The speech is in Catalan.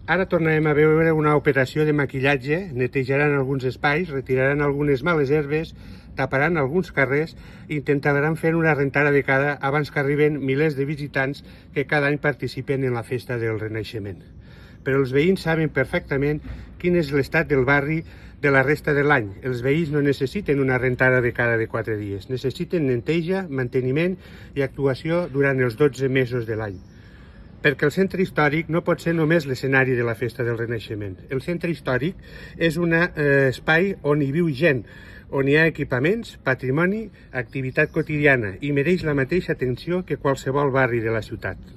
Ara tornarem a veure una operació de maquillatge, netejaran alguns espais, retiraran algunes males herbes, taparan alguns carrers i intentaran fer una rentada de cara abans que arriben milers de visitants que cada any participen en la festa del Renaixement. Però els veïns saben perfectament quin és l'estat del barri de la resta de l'any. Els veïns no necessiten una rentada de cara de 4 dies, necessiten neteja, manteniment i actuació durant els 12 mesos de l'any. Perquè el centre històric no pot ser només l'escenari de la festa del Renaixement. El centre històric és un espai on hi viu gent, on hi ha equipaments, patrimoni, activitat quotidiana i mereix la mateixa atenció que qualsevol barri de la ciutat.